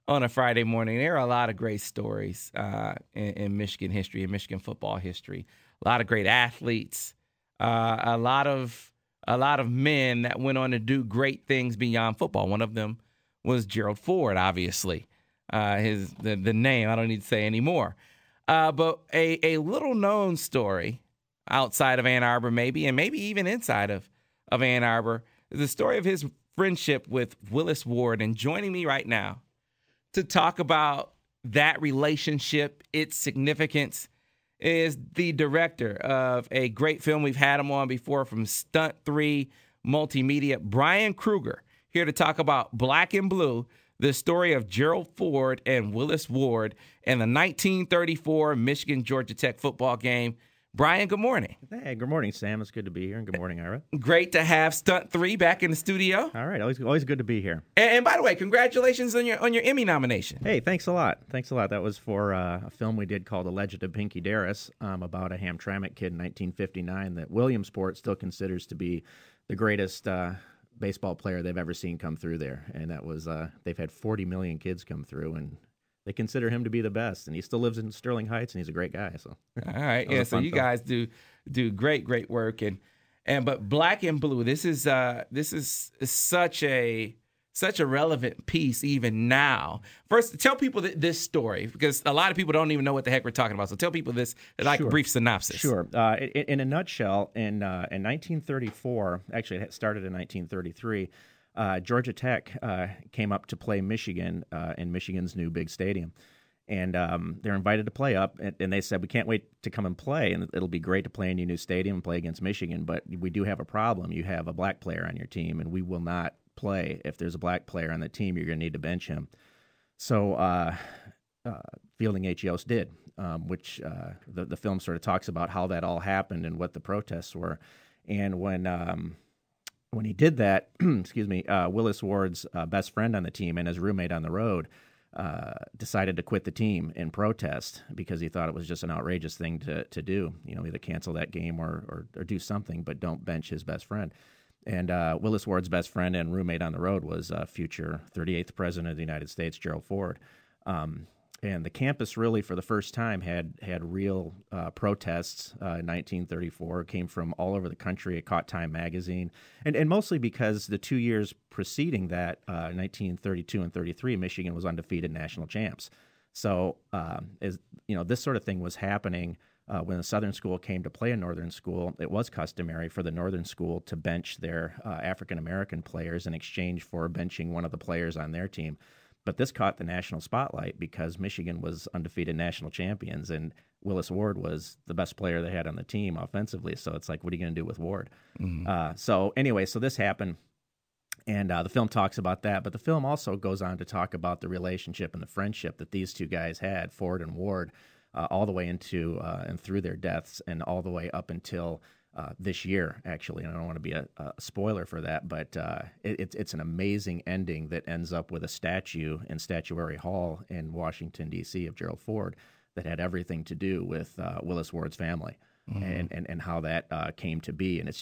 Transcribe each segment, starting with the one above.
on a Friday morning. There are a lot of great stories in Michigan history, in Michigan football history. A lot of great athletes, a lot of men that went on to do great things beyond football. One of them was Gerald Ford, obviously. The name I don't need to say anymore. But a little known story outside of Ann Arbor, maybe, and maybe even inside of Ann Arbor, is the story of his friendship with Willis Ward. And joining me right now to talk about that relationship, its significance, is the director of a great film we've had him on before from Stunt 3 Multimedia, Bryan Krueger, here to talk about Black and Blue, the story of Gerald Ford and Willis Ward and the 1934 Michigan-Georgia Tech football game. Bryan, good morning. Hey, good morning, Sam. It's good to be here, and good morning, Ira. Great to have Stunt 3 back in the studio. All right, always good to be here. And by the way, congratulations on your Emmy nomination. Hey, thanks a lot. That was for a film we did called A Legend of Pinky Darris, about a Hamtramck kid in 1959 that Williamsport still considers to be the greatest baseball player they've ever seen come through there. And that was they've had 40 million kids come through, and they consider him to be the best, and he still lives in Sterling Heights, and he's a great guy. So, all right, yeah. So you guys do great work, and but Black and Blue, this is such a relevant piece even now. First, tell people this story, because a lot of people don't even know what the heck we're talking about. So tell people this, like a brief synopsis. Sure. In a nutshell, in 1934, actually it started in 1933. Georgia Tech came up to play Michigan in Michigan's new big stadium. And they're invited to play up, and they said, we can't wait to come and play, and it'll be great to play in your new stadium and play against Michigan, but we do have a problem. You have a black player on your team, and we will not play. If there's a black player on the team, you're going to need to bench him. So Fielding H.E.O.S. did, which the film sort of talks about how that all happened and what the protests were. And when he did that, Willis Ward's best friend on the team and his roommate on the road decided to quit the team in protest because he thought it was just an outrageous thing to do. Either cancel that game or do something, but don't bench his best friend. And Willis Ward's best friend and roommate on the road was future 38th President of the United States, Gerald Ford. And the campus really, for the first time, had real protests in 1934. It came from all over the country. It caught Time magazine, and mostly because the 2 years preceding that, 1932 and 33, Michigan was undefeated national champs. So, this sort of thing was happening when the Southern school came to play a Northern school. It was customary for the Northern school to bench their African American players in exchange for benching one of the players on their team. But this caught the national spotlight because Michigan was undefeated national champions, and Willis Ward was the best player they had on the team offensively. So it's like, what are you going to do with Ward? Mm-hmm. So this happened, and the film talks about that. But the film also goes on to talk about the relationship and the friendship that these two guys had, Ford and Ward, all the way into and through their deaths, and all the way up until this year, actually. And I don't want to be a spoiler for that, but it's an amazing ending that ends up with a statue in Statuary Hall in Washington, D.C. of Gerald Ford that had everything to do with Willis Ward's family. Mm-hmm. and how that came to be. And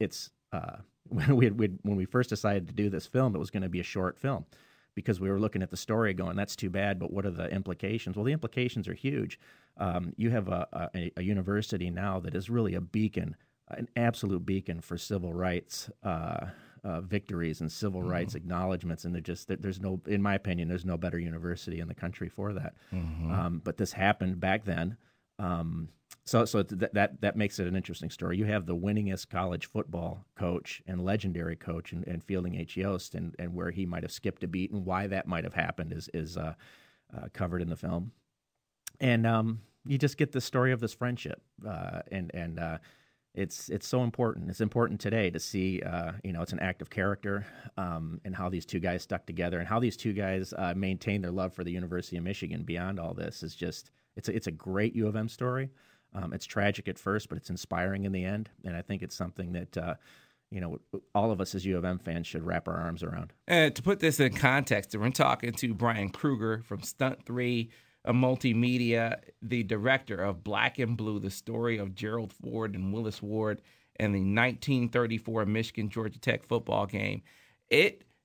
when we first decided to do this film, it was going to be a short film, because we were looking at the story going, that's too bad, but what are the implications? Well, the implications are huge. You have a university now that is really a beacon, an absolute beacon for civil rights victories and civil rights acknowledgments, and there's no, in my opinion, there's no better university in the country for that. Mm-hmm. But this happened back then, so that makes it an interesting story. You have the winningest college football coach and legendary coach and Fielding H.E.O.S. and where he might have skipped a beat and why that might have happened is covered in the film, and you just get the story of this friendship, and it's so important. It's important today to see, it's an act of character, and how these two guys stuck together and how these two guys maintained their love for the University of Michigan beyond all this. Is just it's a great U of M story. It's tragic at first, but it's inspiring in the end, and I think it's something that all of us as U of M fans should wrap our arms around. And to put this in context, we're talking to Bryan Krueger from Stunt 3 Multimedia, the director of Black and Blue, the story of Gerald Ford and Willis Ward and the 1934 Michigan-Georgia Tech football game. It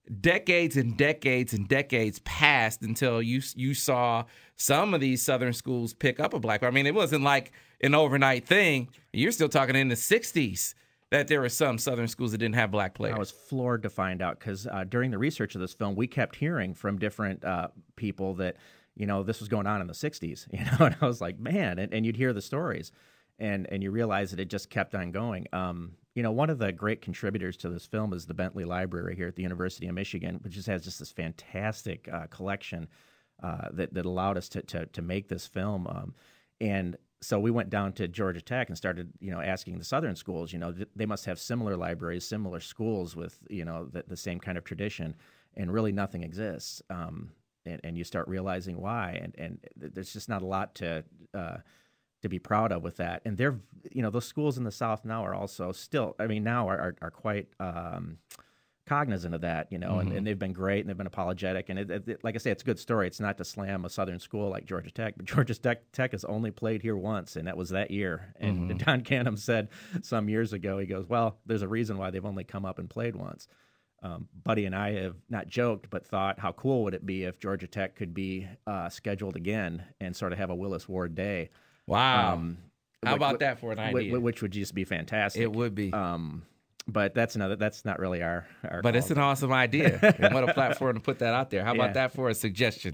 decades and decades and decades passed until you saw some of these Southern schools pick up a black player. I mean, it wasn't like an overnight thing. You're still talking in the 60s that there were some Southern schools that didn't have black players. I was floored to find out because during the research of this film, we kept hearing from different people that, this was going on in the 60s, and I was like, man, and you'd hear the stories and you realize that it just kept on going. One of the great contributors to this film is the Bentley Library here at the University of Michigan, which just has just this fantastic collection that allowed us to make this film. And so we went down to Georgia Tech and started, asking the Southern schools, they must have similar libraries, similar schools with, the same kind of tradition, and really nothing exists. And you start realizing why, and there's just not a lot to be proud of with that. And they're, those schools in the South now are also still, now are quite cognizant of that, and they've been great and they've been apologetic. And it, like I say, it's a good story. It's not to slam a Southern school like Georgia Tech, but Georgia Tech has only played here once, and that was that year. And Don Canham said some years ago, he goes, well, there's a reason why they've only come up and played once. Buddy and I have not joked, but thought, how cool would it be if Georgia Tech could be scheduled again and sort of have a Willis Ward Day? Wow. How about that for an idea? Which would just be fantastic. It would be. But that's not really our But call. It's an awesome idea. And what a platform to put that out there. How about that for a suggestion?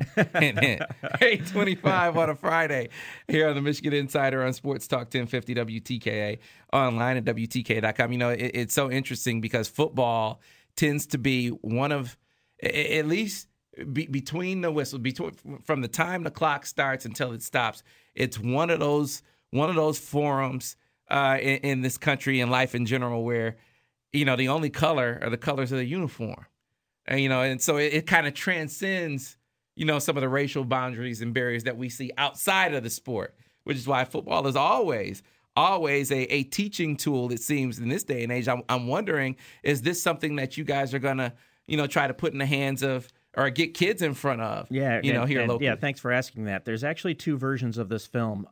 8:25 on a Friday here on the Michigan Insider on Sports Talk 1050 WTKA, online at WTKA.com. It's so interesting because football tends to be one of, at least between the whistle, from the time the clock starts until it stops, it's one of those forums in this country and life in general where, the only color are the colors of the uniform. And so it kind of transcends, some of the racial boundaries and barriers that we see outside of the sport, which is why football is always a teaching tool, it seems, in this day and age. I'm wondering, is this something that you guys are going to, try to put in the hands of or get kids in front of, here locally? Yeah, thanks for asking that. There's actually two versions of this film.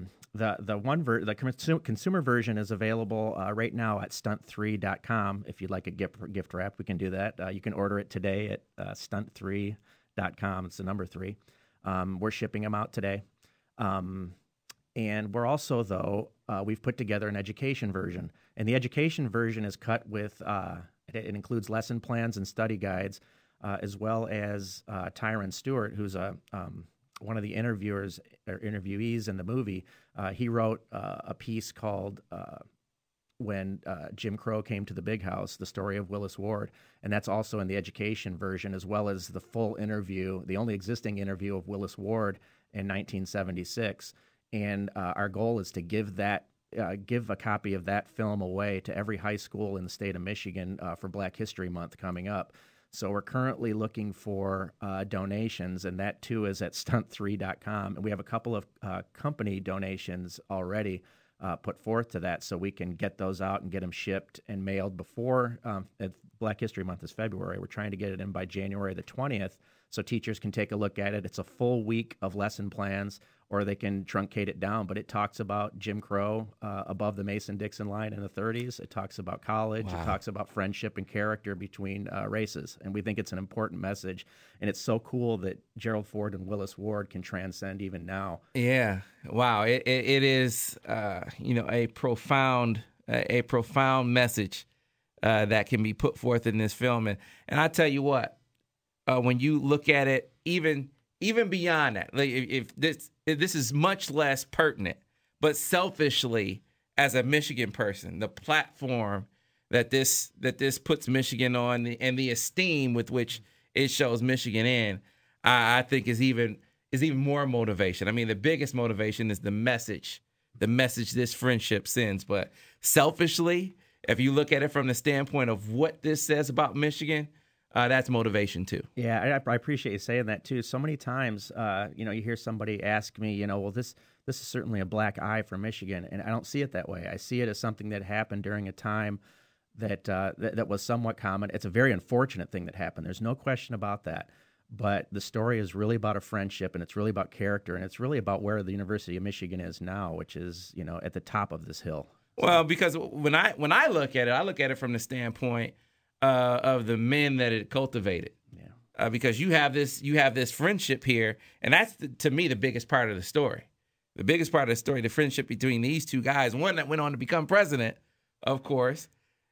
The consumer version is available right now at stunt3.com. If you'd like a gift wrap, we can do that. You can order it today at stunt3.com. It's the number 3. We're shipping them out today. And we're also, though, we've put together an education version. And the education version is cut with, it includes lesson plans and study guides, as well as Tyron Stewart, who's one of the interviewees in the movie. He wrote a piece called When Jim Crow Came to the Big House, the story of Willis Ward. And that's also in the education version, as well as the full interview, the only existing interview of Willis Ward in 1976. And our goal is to give a copy of that film away to every high school in the state of Michigan for Black History Month coming up. So we're currently looking for donations, and that too is at stunt3.com. And we have a couple of company donations already put forth to that, so we can get those out and get them shipped and mailed before Black History Month is February. We're trying to get it in by January the 20th, so teachers can take a look at it. It's a full week of lesson plans, or they can truncate it down, but it talks about Jim Crow above the Mason-Dixon line in the 30s. It talks about college. Wow. It talks about friendship and character between races, and we think it's an important message. And it's so cool that Gerald Ford and Willis Ward can transcend even now. Yeah, wow! It is a profound message that can be put forth in this film, and I tell you what, when you look at it, even beyond that, like if this is much less pertinent, but selfishly, as a Michigan person, the platform that this puts Michigan on and the esteem with which it shows Michigan in, I think is even more motivation. I mean, the biggest motivation is the message this friendship sends. But selfishly, if you look at it from the standpoint of what this says about Michigan, that's motivation too. Yeah, I appreciate you saying that too. So many times, you hear somebody ask me, well, this is certainly a black eye for Michigan, and I don't see it that way. I see it as something that happened during a time that was somewhat common. It's a very unfortunate thing that happened. There's no question about that. But the story is really about a friendship, and it's really about character, and it's really about where the University of Michigan is now, which is, at the top of this hill. Well, because when I look at it, I look at it from the standpoint of the men that it cultivated. Because you have this friendship here, and that's to me the biggest part of the story. The biggest part of the story, the friendship between these two guys, one that went on to become president, of course,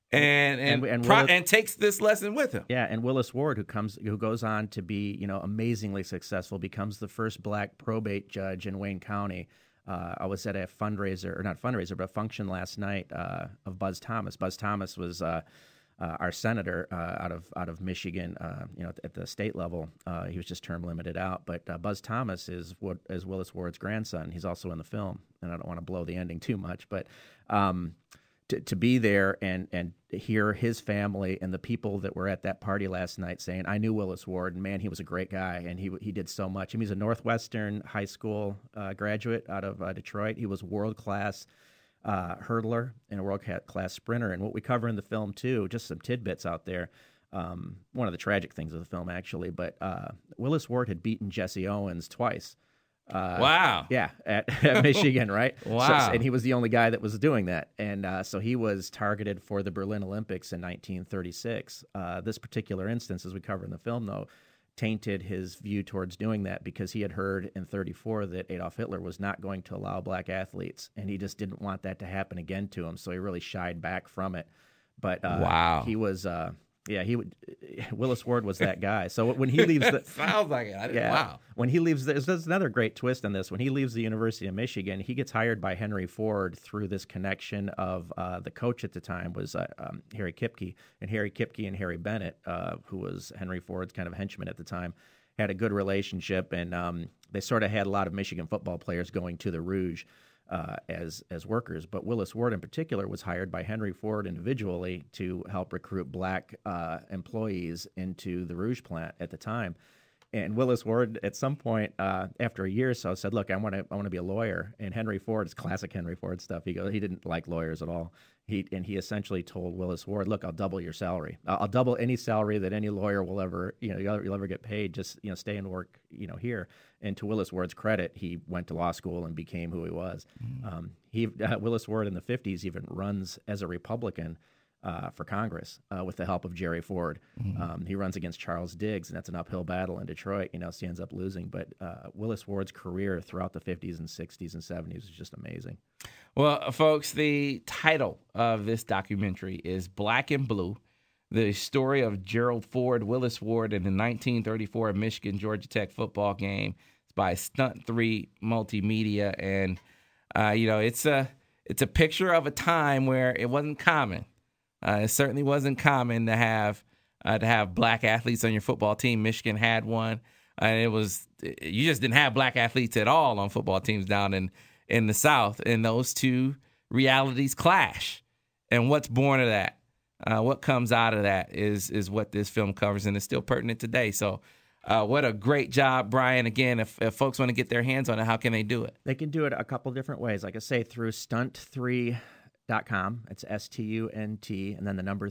and takes this lesson with him. Yeah, and Willis Ward, who goes on to be amazingly successful, becomes the first black probate judge in Wayne County. I was at a function last night of Buzz Thomas. Buzz Thomas was our senator out of Michigan, at the state level. He was just term limited out. But Buzz Thomas is Willis Ward's grandson. He's also in the film, and I don't want to blow the ending too much. But to be there and hear his family and the people that were at that party last night saying, "I knew Willis Ward, and man, he was a great guy, and he did so much." I mean, he's a Northwestern high school graduate out of Detroit. He was world class. Hurdler and a world-class sprinter. And what we cover in the film, too, just some tidbits out there. One of the tragic things of the film, actually, but Willis Ward had beaten Jesse Owens twice. Wow. Yeah, at Michigan, right? Wow. And he was the only guy that was doing that. And so he was targeted for the Berlin Olympics in 1936. This particular instance, as we cover in the film, though, tainted his view towards doing that because he had heard in 1934 that Adolf Hitler was not going to allow black athletes, and he just didn't want that to happen again to him, so he really shied back from it. But wow. He was Willis Ward was that guy. So when he leaves sounds like it. Wow. When he leaves, there's another great twist in this. When he leaves the University of Michigan, he gets hired by Henry Ford through this connection of the coach at the time was Harry Kipke, and Harry Bennett, who was Henry Ford's kind of henchman at the time, had a good relationship, and they sort of had a lot of Michigan football players going to the Rouge as workers. But Willis Ward in particular was hired by Henry Ford individually to help recruit black employees into the Rouge plant at the time. And Willis Ward, at some point after a year or so, said, "Look, I want to be a lawyer." And Henry Ford, it's classic Henry Ford stuff. He didn't like lawyers at all. He essentially told Willis Ward, "Look, I'll double your salary. I'll double any salary that any lawyer will ever you'll ever get paid. Just stay and work here." And to Willis Ward's credit, he went to law school and became who he was. Willis Ward in the 50s even runs as a Republican for Congress with the help of Jerry Ford. He runs against Charles Diggs, and that's an uphill battle in Detroit. So he ends up losing. But Willis Ward's career throughout the 50s and 60s and 70s was just amazing. Well, folks, the title of this documentary is Black and Blue, the story of Gerald Ford, Willis Ward, in the 1934 Michigan-Georgia Tech football game. It's by Stunt 3 Multimedia, and it's a picture of a time where it wasn't common. It certainly wasn't common to have black athletes on your football team. Michigan had one, and you just didn't have black athletes at all on football teams down in the South. And those two realities clash. And what's born of that, what comes out of that, is what this film covers, and it's still pertinent today. So, what a great job, Brian. Again, if folks want to get their hands on it, how can they do it? They can do it a couple different ways. Like I say, through stunt3.com. It's STUNT and then the number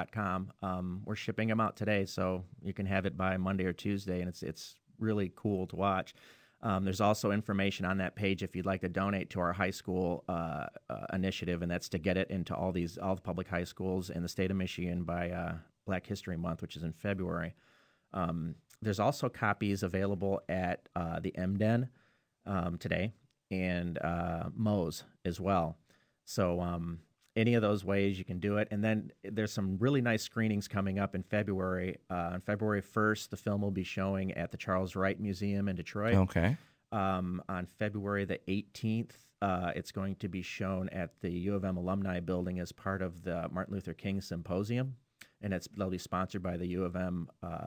3.com. We're shipping them out today, so you can have it by Monday or Tuesday, and it's really cool to watch. There's also information on that page if you'd like to donate to our high school initiative, and that's to get it into all the public high schools in the state of Michigan by Black History Month, which is in February. There's also copies available at the MDen today and Moe's as well. So any of those ways you can do it. And then there's some really nice screenings coming up in February. On February 1st, the film will be showing at the Charles Wright Museum in Detroit. Okay. On February the 18th, it's going to be shown at the U of M Alumni Building as part of the Martin Luther King Symposium. And that'll be sponsored by the U of M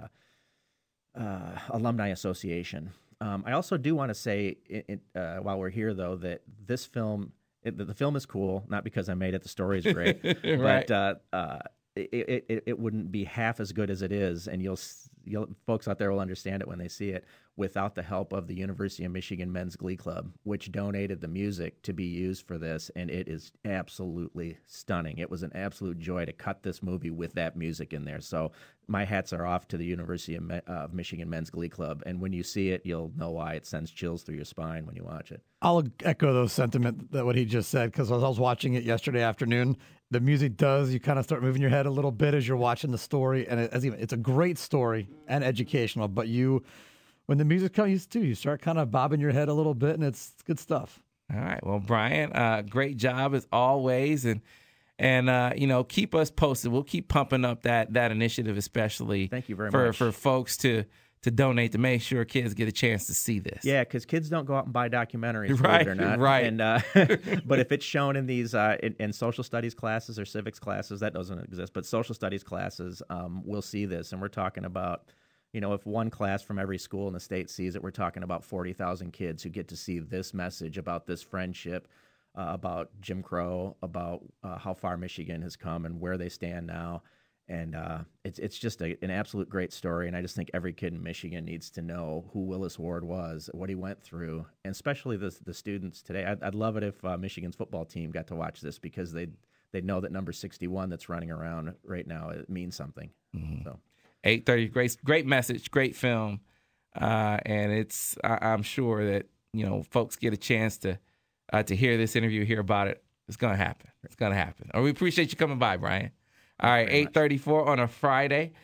Alumni Association. I also do want to say, while we're here, though, that this film... the film is cool, not because I made it. The story is great, right. But it wouldn't be half as good as it is, and you'll folks out there will understand it when they see it, without the help of the University of Michigan Men's Glee Club, which donated the music to be used for this, and it is absolutely stunning. It was an absolute joy to cut this movie with that music in there. So my hats are off to the University of Michigan Men's Glee Club, and when you see it, you'll know why. It sends chills through your spine when you watch it. I'll echo those sentiment that what he just said, because as I was watching it yesterday afternoon, the music does. You kind of start moving your head a little bit as you're watching the story, and it's a great story and educational. But when the music comes too, you start kind of bobbing your head a little bit, and it's good stuff. All right. Well, Brian, great job as always, and keep us posted. We'll keep pumping up that initiative, especially Thank you very much. for folks to donate to make sure kids get a chance to see this. Yeah, because kids don't go out and buy documentaries, Right, believe it or not. right. And but if it's shown in these in social studies classes or civics classes, that doesn't exist. But social studies classes, we'll see this, and we're talking about, if one class from every school in the state sees it, we're talking about 40,000 kids who get to see this message about this friendship, about Jim Crow, about how far Michigan has come and where they stand now. And it's just an absolute great story, and I just think every kid in Michigan needs to know who Willis Ward was, what he went through, and especially the students today. I'd love it if Michigan's football team got to watch this, because they'd know that number 61 that's running around right now, it means something. Mm-hmm. So 8:30, great message, great film, and I'm sure that folks get a chance to hear this interview, hear about it. It's gonna happen. It's gonna happen. We appreciate you coming by, Brian. All right, 8:34 on a Friday,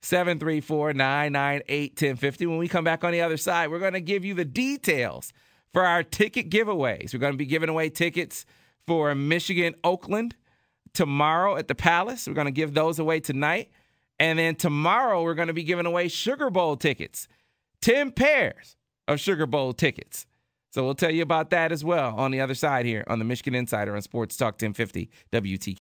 734-998-1050. When we come back on the other side, we're going to give you the details for our ticket giveaways. We're going to be giving away tickets for Michigan-Oakland tomorrow at the Palace. We're going to give those away tonight. And then tomorrow, we're going to be giving away Sugar Bowl tickets, 10 pairs of Sugar Bowl tickets. So we'll tell you about that as well on the other side here on the Michigan Insider on Sports Talk 1050 WTK.